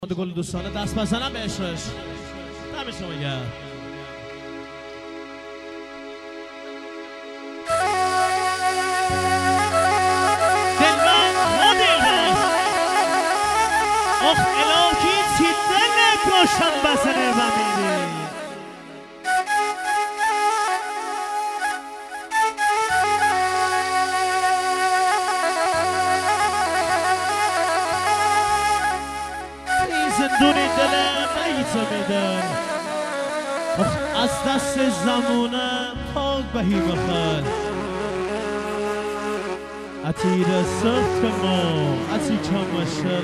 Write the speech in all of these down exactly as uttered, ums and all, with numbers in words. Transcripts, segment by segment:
گل دوستانه دست بزنم به عشقش. دم شما گرم. دلبر ها دلبر آخ الهی چی دل کشم بزنه و میری زندونی دلم نیت میدن از دست زمونم پاک بهی بخل اتیر سخت ما اتی چمشل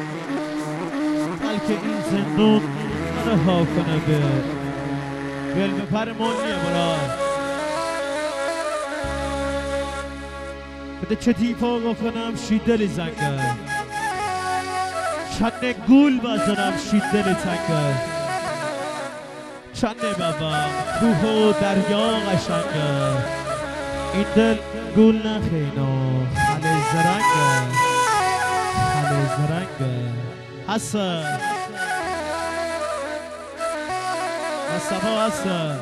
بلکه این زندون رها کنه به بل بپر مونیه برای بده چه دیپا بکنم شیدلی زنگه چند گول بزنم شید دل تنگه چند بابا کوه و دریا قشنگه این دل گول نخینو خاله زرنگه خاله زرنگه حسن مصطفا حسن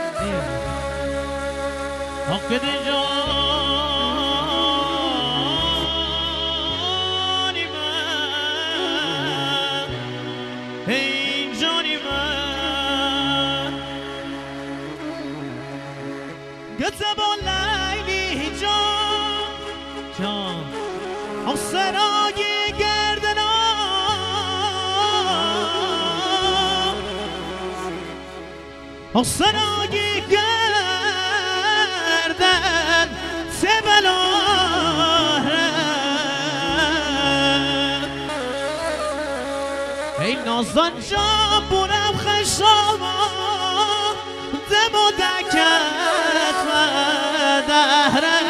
حق دیجا این جانی من گذب لیلی جان جان آسرای گردنا آسرای گردن سبلاره ای نازان جان برم خشاما دم و دکت و دهره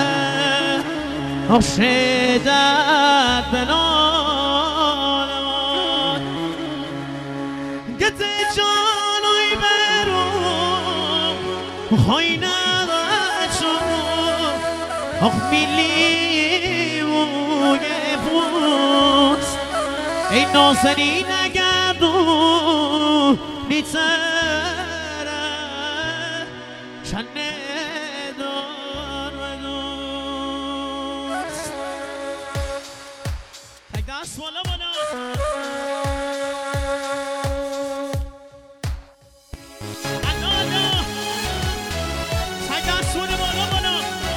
آشیدت بنالمان گت جانوی برو خواهی نغشو آخ میلی بوی بوست ای نازنی نگردو نیتره چنه دار و دوست تک دست بالا بالا الالا تک دست بالا بالا بالا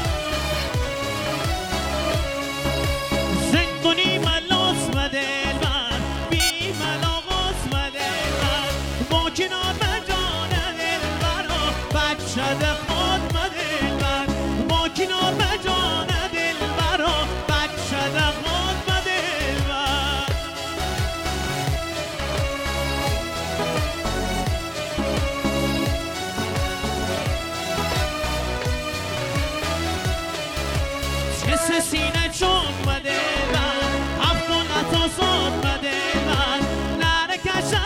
زندونی ملاس مده کنار مجان دلبرا بچه خود مدلبر با کنار مجان دلبرا بچه خود مدلبر چه سینه چون مدلبر هفت و نتا زاد مدلبر نره کشم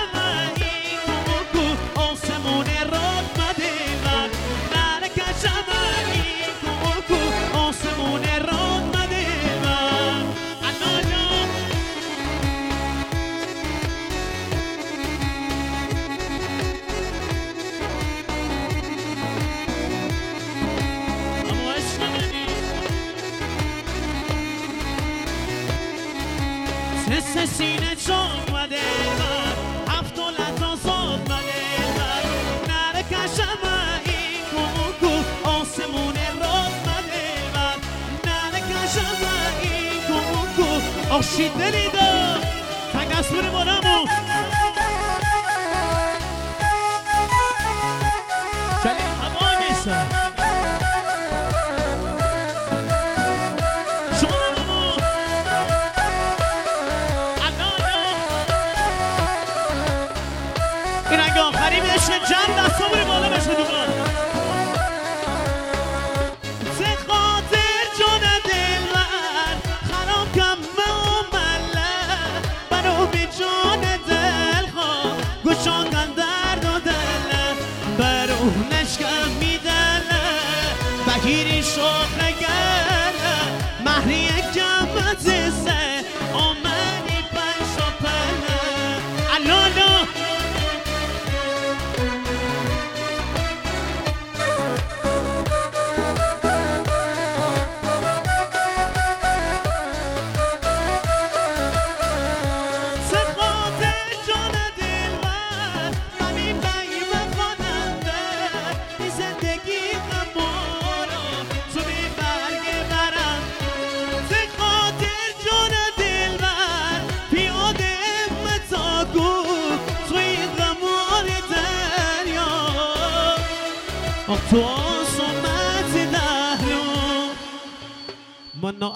سه سینه چون مده من هفت و لطا زاد مده من نره کشم این کوکو آسمون راد مده من نره کشم این کوکو آشید دلی دار تنگ از بره بارمو چلی هوا نیستم این رنگ آخری بشه جمع دست ها بری بالا بشه دوباره سه خاطر جان دلبر خراب کم مملک برو به جان دل خواه گشاندن درد و دل برو نشکم میدل بگیری شوق نگر مهری کم بزیسته آمدی پنج و پله کو توی غمار دریا تو آسومت دهلو من